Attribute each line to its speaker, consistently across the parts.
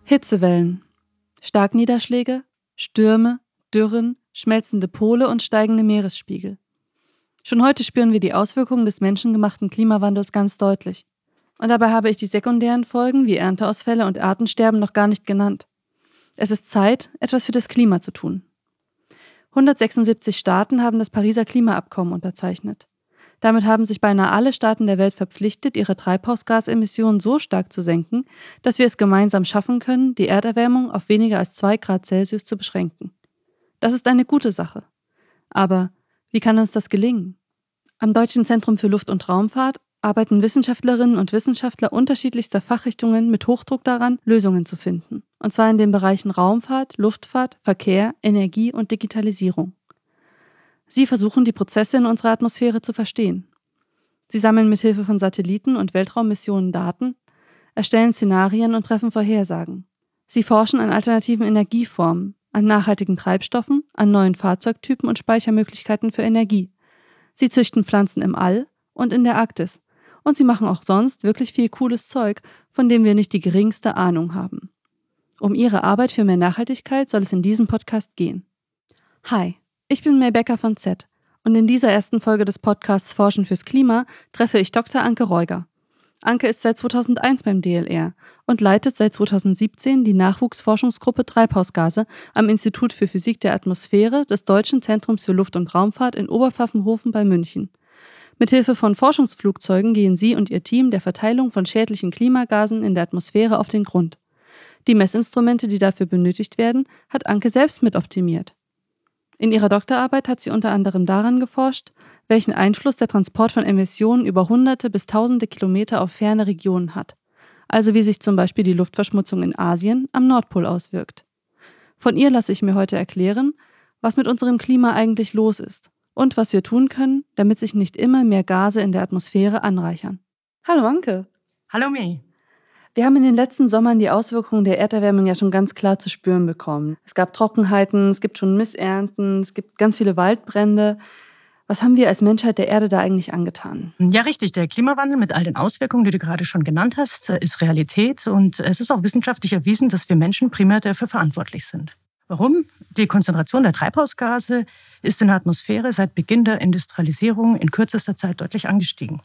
Speaker 1: Hitzewellen, Starkniederschläge, Stürme, Dürren, schmelzende Pole und steigende Meeresspiegel. Schon heute spüren wir die Auswirkungen des menschengemachten Klimawandels ganz deutlich. Und dabei habe ich die sekundären Folgen wie Ernteausfälle und Artensterben noch gar nicht genannt. Es ist Zeit, etwas für das Klima zu tun. 176 Staaten haben das Pariser Klimaabkommen unterzeichnet. Damit haben sich beinahe alle Staaten der Welt verpflichtet, ihre Treibhausgasemissionen so stark zu senken, dass wir es gemeinsam schaffen können, die Erderwärmung auf weniger als 2 Grad Celsius zu beschränken. Das ist eine gute Sache. Aber wie kann uns das gelingen? Am Deutschen Zentrum für Luft- und Raumfahrt arbeiten Wissenschaftlerinnen und Wissenschaftler unterschiedlichster Fachrichtungen mit Hochdruck daran, Lösungen zu finden. Und zwar in den Bereichen Raumfahrt, Luftfahrt, Verkehr, Energie und Digitalisierung. Sie versuchen, die Prozesse in unserer Atmosphäre zu verstehen. Sie sammeln mithilfe von Satelliten und Weltraummissionen Daten, erstellen Szenarien und treffen Vorhersagen. Sie forschen an alternativen Energieformen, an nachhaltigen Treibstoffen, an neuen Fahrzeugtypen und Speichermöglichkeiten für Energie. Sie züchten Pflanzen im All und in der Arktis. Und sie machen auch sonst wirklich viel cooles Zeug, von dem wir nicht die geringste Ahnung haben. Um ihre Arbeit für mehr Nachhaltigkeit soll es in diesem Podcast gehen. Hi, ich bin May Becker von Z und in dieser ersten Folge des Podcasts Forschen fürs Klima treffe ich Dr. Anke Reuger. Anke ist seit 2001 beim DLR und leitet seit 2017 die Nachwuchsforschungsgruppe Treibhausgase am Institut für Physik der Atmosphäre des Deutschen Zentrums für Luft- und Raumfahrt in Oberpfaffenhofen bei München. Mithilfe von Forschungsflugzeugen gehen sie und ihr Team der Verteilung von schädlichen Klimagasen in der Atmosphäre auf den Grund. Die Messinstrumente, die dafür benötigt werden, hat Anke selbst mit optimiert. In ihrer Doktorarbeit hat sie unter anderem daran geforscht, welchen Einfluss der Transport von Emissionen über Hunderte bis Tausende Kilometer auf ferne Regionen hat. Also wie sich zum Beispiel die Luftverschmutzung in Asien am Nordpol auswirkt. Von ihr lasse ich mir heute erklären, was mit unserem Klima eigentlich los ist und was wir tun können, damit sich nicht immer mehr Gase in der Atmosphäre anreichern. Hallo Anke.
Speaker 2: Hallo May.
Speaker 1: Wir haben in den letzten Sommern die Auswirkungen der Erderwärmung ja schon ganz klar zu spüren bekommen. Es gab Trockenheiten, es gibt schon Missernten, es gibt ganz viele Waldbrände. Was haben wir als Menschheit der Erde da eigentlich angetan?
Speaker 2: Ja, richtig. Der Klimawandel mit all den Auswirkungen, die du gerade schon genannt hast, ist Realität. Und es ist auch wissenschaftlich erwiesen, dass wir Menschen primär dafür verantwortlich sind. Warum? Die Konzentration der Treibhausgase ist in der Atmosphäre seit Beginn der Industrialisierung in kürzester Zeit deutlich angestiegen.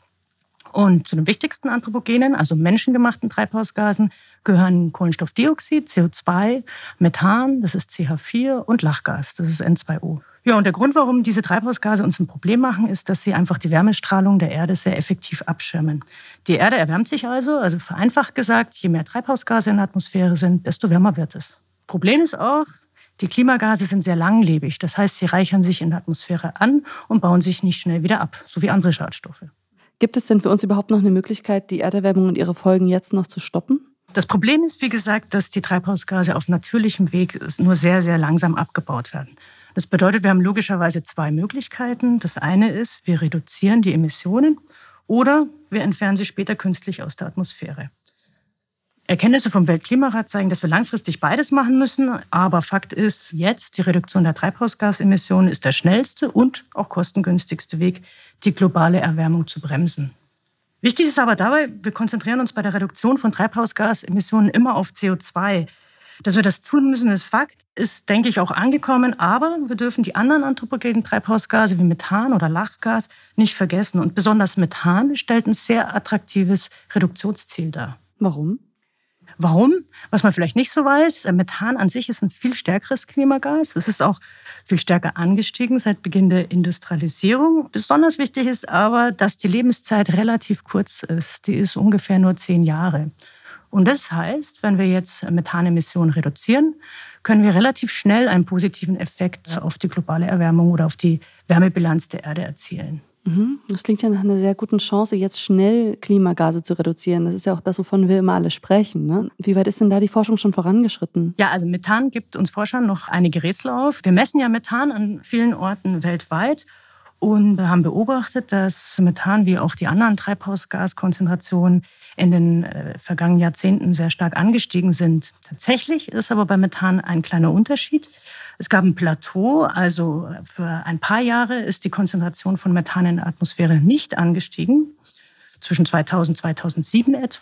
Speaker 2: Und zu den wichtigsten Anthropogenen, also menschengemachten Treibhausgasen, gehören Kohlenstoffdioxid, CO2, Methan, das ist CH4 und Lachgas, das ist N2O. Ja, und der Grund, warum diese Treibhausgase uns ein Problem machen, ist, dass sie einfach die Wärmestrahlung der Erde sehr effektiv abschirmen. Die Erde erwärmt sich also vereinfacht gesagt, je mehr Treibhausgase in der Atmosphäre sind, desto wärmer wird es. Problem ist auch, die Klimagase sind sehr langlebig. Das heißt, sie reichern sich in der Atmosphäre an und bauen sich nicht schnell wieder ab, so wie andere Schadstoffe.
Speaker 1: Gibt es denn für uns überhaupt noch eine Möglichkeit, die Erderwärmung und ihre Folgen jetzt noch zu stoppen?
Speaker 2: Das Problem ist, wie gesagt, dass die Treibhausgase auf natürlichem Weg nur sehr, sehr langsam abgebaut werden. Das bedeutet, wir haben logischerweise 2 Möglichkeiten. Das eine ist, wir reduzieren die Emissionen oder wir entfernen sie später künstlich aus der Atmosphäre. Erkenntnisse vom Weltklimarat zeigen, dass wir langfristig beides machen müssen. Aber Fakt ist jetzt, die Reduktion der Treibhausgasemissionen ist der schnellste und auch kostengünstigste Weg, die globale Erwärmung zu bremsen. Wichtig ist aber dabei, wir konzentrieren uns bei der Reduktion von Treibhausgasemissionen immer auf CO2. Dass wir das tun müssen, ist Fakt, ist, denke ich, auch angekommen. Aber wir dürfen die anderen anthropogenen Treibhausgase wie Methan oder Lachgas nicht vergessen. Und besonders Methan stellt ein sehr attraktives Reduktionsziel dar.
Speaker 1: Warum?
Speaker 2: Warum? Was man vielleicht nicht so weiß, Methan an sich ist ein viel stärkeres Klimagas. Es ist auch viel stärker angestiegen seit Beginn der Industrialisierung. Besonders wichtig ist aber, dass die Lebenszeit relativ kurz ist. Die ist ungefähr nur 10 Jahre. Und das heißt, wenn wir jetzt Methanemissionen reduzieren, können wir relativ schnell einen positiven Effekt auf die globale Erwärmung oder auf die Wärmebilanz der Erde erzielen.
Speaker 1: Das klingt ja nach einer sehr guten Chance, jetzt schnell Klimagase zu reduzieren. Das ist ja auch das, wovon wir immer alle sprechen, ne? Wie weit ist denn da die Forschung schon vorangeschritten?
Speaker 2: Ja, also Methan gibt uns Forschern noch einige Rätsel auf. Wir messen ja Methan an vielen Orten weltweit und haben beobachtet, dass Methan wie auch die anderen Treibhausgaskonzentrationen in den vergangenen Jahrzehnten sehr stark angestiegen sind. Tatsächlich ist aber bei Methan ein kleiner Unterschied. Es gab ein Plateau, also für ein paar Jahre ist die Konzentration von Methan in der Atmosphäre nicht angestiegen, zwischen 2000 und 2007 etwa.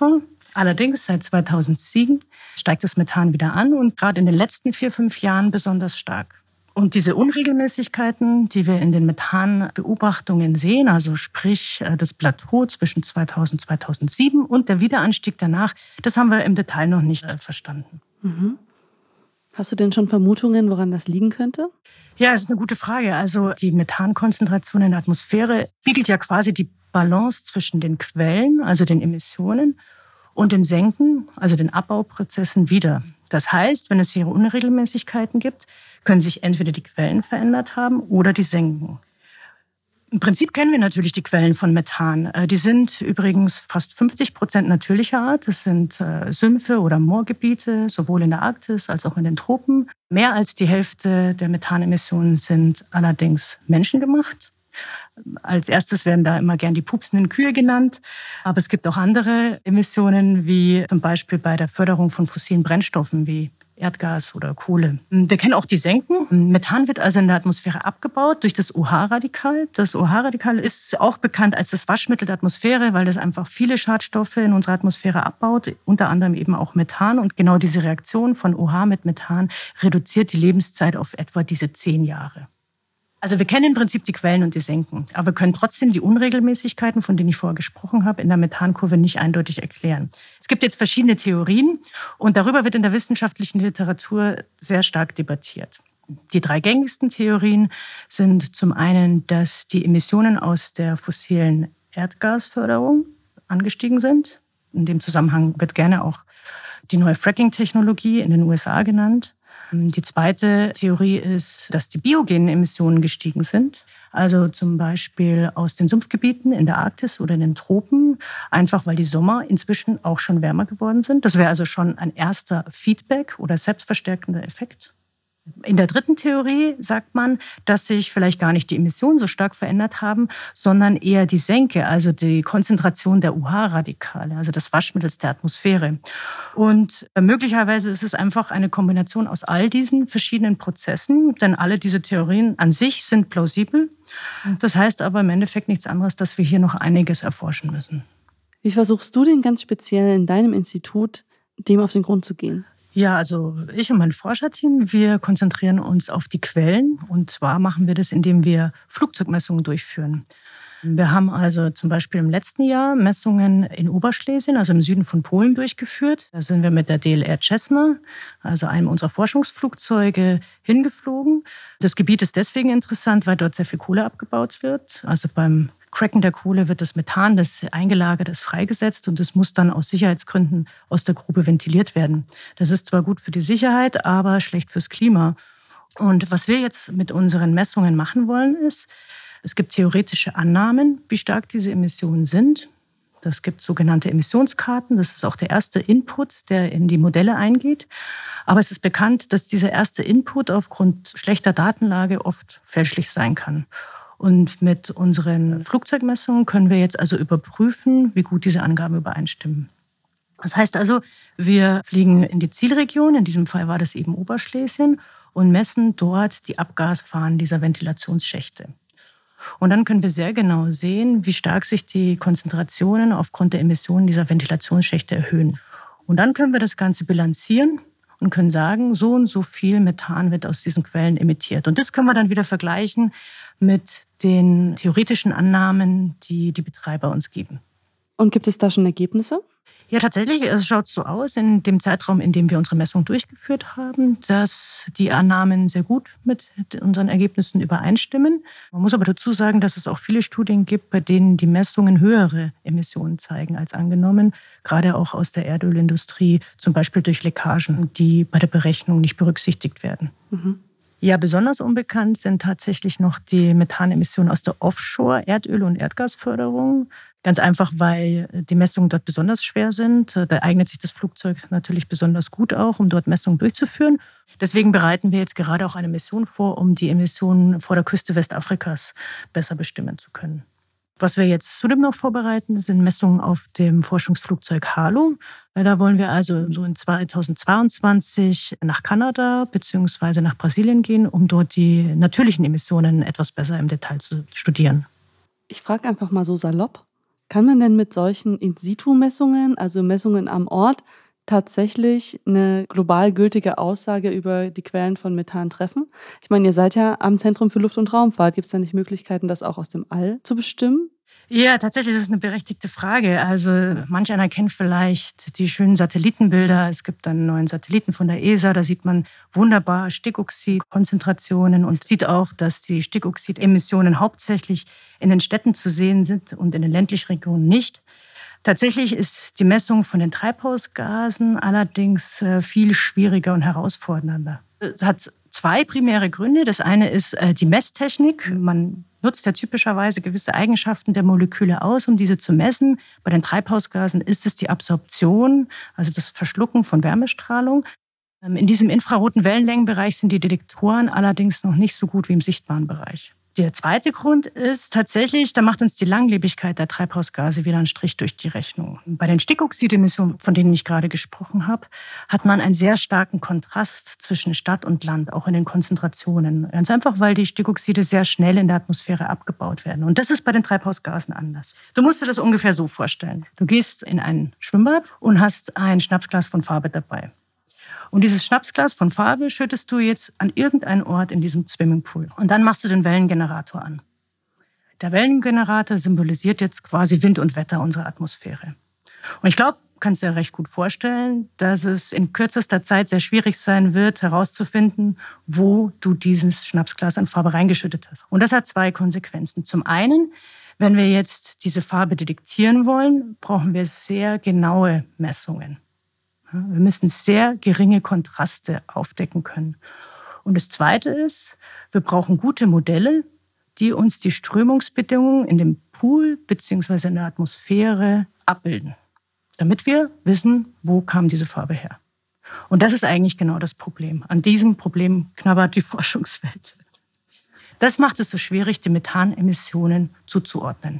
Speaker 2: Allerdings seit 2007 steigt das Methan wieder an und gerade in den letzten 4-5 Jahren besonders stark. Und diese Unregelmäßigkeiten, die wir in den Methanbeobachtungen sehen, also sprich das Plateau zwischen 2000 und 2007 und der Wiederanstieg danach, das haben wir im Detail noch nicht verstanden.
Speaker 1: Mhm. Hast du denn schon Vermutungen, woran das liegen könnte?
Speaker 2: Ja, das ist eine gute Frage. Also die Methankonzentration in der Atmosphäre spiegelt ja quasi die Balance zwischen den Quellen, also den Emissionen, und den Senken, also den Abbauprozessen wider. Das heißt, wenn es hier Unregelmäßigkeiten gibt, können sich entweder die Quellen verändert haben oder die Senken. Im Prinzip kennen wir natürlich die Quellen von Methan. Die sind übrigens fast 50% natürlicher Art. Das sind Sümpfe oder Moorgebiete, sowohl in der Arktis als auch in den Tropen. Mehr als die Hälfte der Methanemissionen sind allerdings menschengemacht. Als erstes werden da immer gern die pupsenden Kühe genannt. Aber es gibt auch andere Emissionen, wie zum Beispiel bei der Förderung von fossilen Brennstoffen wie Erdgas oder Kohle. Wir kennen auch die Senken. Methan wird also in der Atmosphäre abgebaut durch das OH-Radikal. Das OH-Radikal ist auch bekannt als das Waschmittel der Atmosphäre, weil es einfach viele Schadstoffe in unserer Atmosphäre abbaut, unter anderem eben auch Methan. Und genau diese Reaktion von OH mit Methan reduziert die Lebenszeit auf etwa diese 10 Jahre. Also wir kennen im Prinzip die Quellen und die Senken, aber wir können trotzdem die Unregelmäßigkeiten, von denen ich vorher gesprochen habe, in der Methankurve nicht eindeutig erklären. Es gibt jetzt verschiedene Theorien und darüber wird in der wissenschaftlichen Literatur sehr stark debattiert. Die 3 gängigsten Theorien sind zum einen, dass die Emissionen aus der fossilen Erdgasförderung angestiegen sind. In dem Zusammenhang wird gerne auch die neue Fracking-Technologie in den USA genannt. Die zweite Theorie ist, dass die biogenen Emissionen gestiegen sind. Also zum Beispiel aus den Sumpfgebieten in der Arktis oder in den Tropen, einfach weil die Sommer inzwischen auch schon wärmer geworden sind. Das wäre also schon ein erster Feedback oder selbstverstärkender Effekt. In der dritten Theorie sagt man, dass sich vielleicht gar nicht die Emissionen so stark verändert haben, sondern eher die Senke, also die Konzentration der UH-Radikale, also des Waschmittels der Atmosphäre. Und möglicherweise ist es einfach eine Kombination aus all diesen verschiedenen Prozessen, denn alle diese Theorien an sich sind plausibel. Das heißt aber im Endeffekt nichts anderes, dass wir hier noch einiges erforschen müssen.
Speaker 1: Wie versuchst du denn ganz speziell in deinem Institut, dem auf den Grund zu gehen?
Speaker 2: Ja, also ich und mein Forscherteam, wir konzentrieren uns auf die Quellen. Und zwar machen wir das, indem wir Flugzeugmessungen durchführen. Wir haben also zum Beispiel im letzten Jahr Messungen in Oberschlesien, also im Süden von Polen, durchgeführt. Da sind wir mit der DLR Cessna, also einem unserer Forschungsflugzeuge, hingeflogen. Das Gebiet ist deswegen interessant, weil dort sehr viel Kohle abgebaut wird. Also beim Cracken der Kohle wird das Methan, das eingelagert ist, freigesetzt und es muss dann aus Sicherheitsgründen aus der Grube ventiliert werden. Das ist zwar gut für die Sicherheit, aber schlecht fürs Klima. Und was wir jetzt mit unseren Messungen machen wollen, ist, es gibt theoretische Annahmen, wie stark diese Emissionen sind. Es gibt sogenannte Emissionskarten. Das ist auch der erste Input, der in die Modelle eingeht. Aber es ist bekannt, dass dieser erste Input aufgrund schlechter Datenlage oft fälschlich sein kann. Und mit unseren Flugzeugmessungen können wir jetzt also überprüfen, wie gut diese Angaben übereinstimmen. Das heißt also, wir fliegen in die Zielregion, in diesem Fall war das eben Oberschlesien, und messen dort die Abgasfahnen dieser Ventilationsschächte. Und dann können wir sehr genau sehen, wie stark sich die Konzentrationen aufgrund der Emissionen dieser Ventilationsschächte erhöhen. Und dann können wir das Ganze bilanzieren und können sagen, so und so viel Methan wird aus diesen Quellen emittiert. Und das können wir dann wieder vergleichen mit den theoretischen Annahmen, die die Betreiber uns geben.
Speaker 1: Und gibt es da schon Ergebnisse?
Speaker 2: Ja, tatsächlich, es schaut so aus, in dem Zeitraum, in dem wir unsere Messung durchgeführt haben, dass die Annahmen sehr gut mit unseren Ergebnissen übereinstimmen. Man muss aber dazu sagen, dass es auch viele Studien gibt, bei denen die Messungen höhere Emissionen zeigen als angenommen, gerade auch aus der Erdölindustrie, zum Beispiel durch Leckagen, die bei der Berechnung nicht berücksichtigt werden. Mhm. Ja, besonders unbekannt sind tatsächlich noch die Methanemissionen aus der Offshore-Erdöl- und Erdgasförderung. Ganz einfach, weil die Messungen dort besonders schwer sind. Da eignet sich das Flugzeug natürlich besonders gut auch, um dort Messungen durchzuführen. Deswegen bereiten wir jetzt gerade auch eine Mission vor, um die Emissionen vor der Küste Westafrikas besser bestimmen zu können. Was wir jetzt zudem noch vorbereiten, sind Messungen auf dem Forschungsflugzeug HALO. Da wollen wir also so in 2022 nach Kanada bzw. nach Brasilien gehen, um dort die natürlichen Emissionen etwas besser im Detail zu studieren.
Speaker 1: Ich frage einfach mal so salopp. Kann man denn mit solchen In-situ-Messungen, also Messungen am Ort, tatsächlich eine global gültige Aussage über die Quellen von Methan treffen? Ich meine, ihr seid ja am Zentrum für Luft- und Raumfahrt. Gibt es da nicht Möglichkeiten, das auch aus dem All zu bestimmen?
Speaker 2: Ja, tatsächlich ist es eine berechtigte Frage. Also manch einer kennt vielleicht die schönen Satellitenbilder. Es gibt einen neuen Satelliten von der ESA, da sieht man wunderbar Stickoxidkonzentrationen und sieht auch, dass die Stickoxidemissionen hauptsächlich in den Städten zu sehen sind und in den ländlichen Regionen nicht. Tatsächlich ist die Messung von den Treibhausgasen allerdings viel schwieriger und herausfordernder. Es hat zwei primäre Gründe. Das eine ist die Messtechnik. Man nutzt ja typischerweise gewisse Eigenschaften der Moleküle aus, um diese zu messen. Bei den Treibhausgasen ist es die Absorption, also das Verschlucken von Wärmestrahlung. In diesem infraroten Wellenlängenbereich sind die Detektoren allerdings noch nicht so gut wie im sichtbaren Bereich. Der zweite Grund ist tatsächlich, da macht uns die Langlebigkeit der Treibhausgase wieder einen Strich durch die Rechnung. Bei den Stickoxidemissionen, von denen ich gerade gesprochen habe, hat man einen sehr starken Kontrast zwischen Stadt und Land, auch in den Konzentrationen. Ganz einfach, weil die Stickoxide sehr schnell in der Atmosphäre abgebaut werden. Und das ist bei den Treibhausgasen anders. Du musst dir das ungefähr so vorstellen. Du gehst in ein Schwimmbad und hast ein Schnapsglas von Farbe dabei. Und dieses Schnapsglas von Farbe schüttest du jetzt an irgendeinen Ort in diesem Swimmingpool. Und dann machst du den Wellengenerator an. Der Wellengenerator symbolisiert jetzt quasi Wind und Wetter unserer Atmosphäre. Und ich glaube, kannst du dir recht gut vorstellen, dass es in kürzester Zeit sehr schwierig sein wird, herauszufinden, wo du dieses Schnapsglas an Farbe reingeschüttet hast. Und das hat zwei Konsequenzen. Zum einen, wenn wir jetzt diese Farbe detektieren wollen, brauchen wir sehr genaue Messungen. Wir müssen sehr geringe Kontraste aufdecken können. Und das Zweite ist, wir brauchen gute Modelle, die uns die Strömungsbedingungen in dem Pool bzw. in der Atmosphäre abbilden, damit wir wissen, wo kam diese Farbe her. Und das ist eigentlich genau das Problem. An diesem Problem knabbert die Forschungswelt. Das macht es so schwierig, die Methanemissionen zuzuordnen.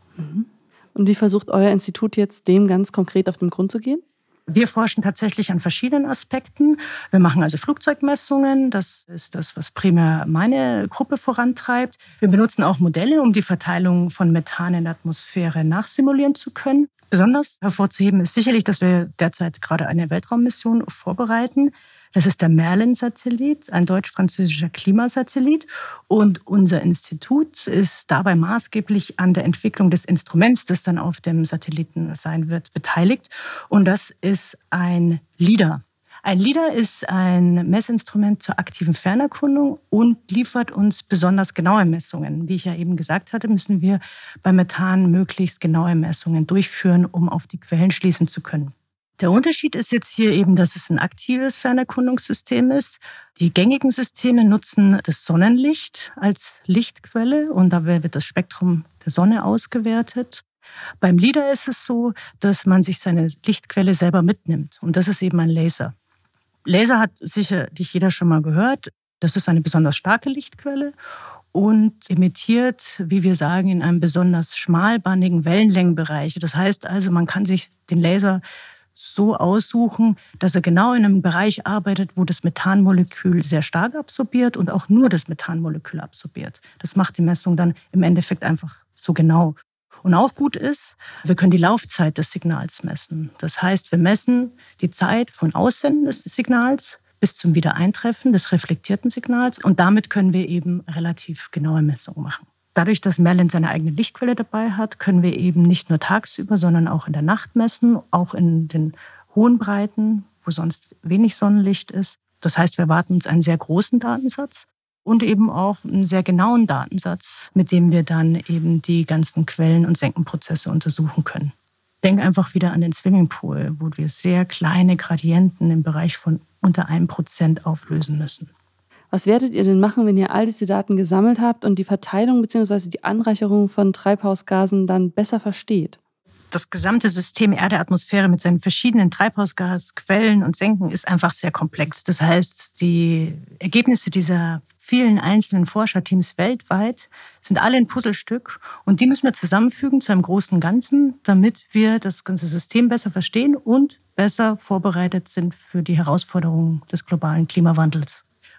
Speaker 1: Und wie versucht euer Institut jetzt dem ganz konkret auf den Grund zu gehen?
Speaker 2: Wir forschen tatsächlich an verschiedenen Aspekten. Wir machen also Flugzeugmessungen. Das ist das, was primär meine Gruppe vorantreibt. Wir benutzen auch Modelle, um die Verteilung von Methan in der Atmosphäre nachsimulieren zu können. Besonders hervorzuheben ist sicherlich, dass wir derzeit gerade eine Weltraummission vorbereiten. Das ist der Merlin-Satellit, ein deutsch-französischer Klimasatellit. Und unser Institut ist dabei maßgeblich an der Entwicklung des Instruments, das dann auf dem Satelliten sein wird, beteiligt. Und das ist ein LIDAR. Ein LIDAR ist ein Messinstrument zur aktiven Fernerkundung und liefert uns besonders genaue Messungen. Wie ich ja eben gesagt hatte, müssen wir bei Methan möglichst genaue Messungen durchführen, um auf die Quellen schließen zu können. Der Unterschied ist jetzt hier eben, dass es ein aktives Fernerkundungssystem ist. Die gängigen Systeme nutzen das Sonnenlicht als Lichtquelle und dabei wird das Spektrum der Sonne ausgewertet. Beim LIDAR ist es so, dass man sich seine Lichtquelle selber mitnimmt und das ist eben ein Laser. Laser hat sicherlich jeder schon mal gehört. Das ist eine besonders starke Lichtquelle und emittiert, wie wir sagen, in einem besonders schmalbandigen Wellenlängenbereich. Das heißt also, man kann sich den Laser so aussuchen, dass er genau in einem Bereich arbeitet, wo das Methanmolekül sehr stark absorbiert und auch nur das Methanmolekül absorbiert. Das macht die Messung dann im Endeffekt einfach so genau. Und auch gut ist, wir können die Laufzeit des Signals messen. Das heißt, wir messen die Zeit von Aussenden des Signals bis zum Wiedereintreffen des reflektierten Signals und damit können wir eben relativ genaue Messungen machen. Dadurch, dass Merlin seine eigene Lichtquelle dabei hat, können wir eben nicht nur tagsüber, sondern auch in der Nacht messen, auch in den hohen Breiten, wo sonst wenig Sonnenlicht ist. Das heißt, wir erwarten uns einen sehr großen Datensatz und eben auch einen sehr genauen Datensatz, mit dem wir dann eben die ganzen Quellen- und Senkenprozesse untersuchen können. Denk einfach wieder an den Swimmingpool, wo wir sehr kleine Gradienten im Bereich von unter 1% auflösen müssen.
Speaker 1: Was werdet ihr denn machen, wenn ihr all diese Daten gesammelt habt und die Verteilung bzw. die Anreicherung von Treibhausgasen dann besser versteht?
Speaker 2: Das gesamte System Erde-Atmosphäre mit seinen verschiedenen Treibhausgasquellen und Senken ist einfach sehr komplex. Das heißt, die Ergebnisse dieser vielen einzelnen Forscherteams weltweit sind alle ein Puzzlestück und die müssen wir zusammenfügen zu einem großen Ganzen, damit wir das ganze System besser verstehen und besser vorbereitet sind für die Herausforderungen des globalen Klimawandels.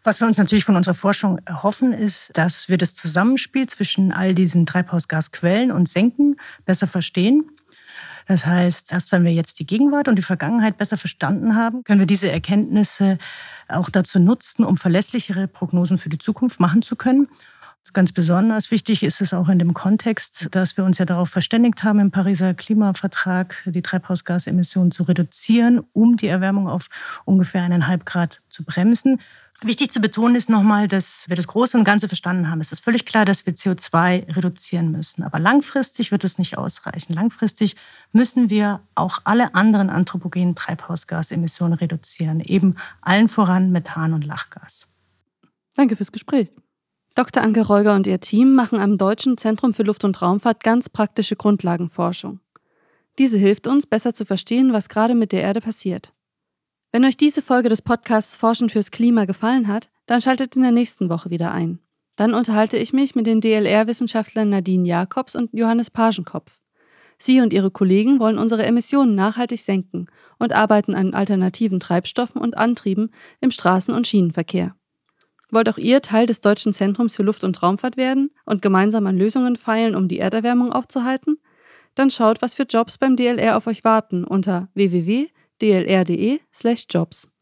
Speaker 2: Was wir uns natürlich von unserer Forschung erhoffen, ist, dass wir das Zusammenspiel zwischen all diesen Treibhausgasquellen und Senken besser verstehen. Das heißt, erst wenn wir jetzt die Gegenwart und die Vergangenheit besser verstanden haben, können wir diese Erkenntnisse auch dazu nutzen, um verlässlichere Prognosen für die Zukunft machen zu können. Ganz besonders wichtig ist es auch in dem Kontext, dass wir uns ja darauf verständigt haben, im Pariser Klimavertrag die Treibhausgasemissionen zu reduzieren, um die Erwärmung auf ungefähr 1,5 Grad zu bremsen. Wichtig zu betonen ist nochmal, dass wir das Große und Ganze verstanden haben. Es ist völlig klar, dass wir CO2 reduzieren müssen. Aber langfristig wird es nicht ausreichen. Langfristig müssen wir auch alle anderen anthropogenen Treibhausgasemissionen reduzieren, eben allen voran Methan und Lachgas.
Speaker 1: Danke fürs Gespräch. Dr. Anke Reuger und ihr Team machen am Deutschen Zentrum für Luft- und Raumfahrt ganz praktische Grundlagenforschung. Diese hilft uns, besser zu verstehen, was gerade mit der Erde passiert. Wenn euch diese Folge des Podcasts Forschen fürs Klima gefallen hat, dann schaltet in der nächsten Woche wieder ein. Dann unterhalte ich mich mit den DLR-Wissenschaftlern Nadine Jacobs und Johannes Pagenkopf. Sie und ihre Kollegen wollen unsere Emissionen nachhaltig senken und arbeiten an alternativen Treibstoffen und Antrieben im Straßen- und Schienenverkehr. Wollt auch ihr Teil des Deutschen Zentrums für Luft- und Raumfahrt werden und gemeinsam an Lösungen feilen, um die Erderwärmung aufzuhalten? Dann schaut, was für Jobs beim DLR auf euch warten unter www.dlr.de/jobs.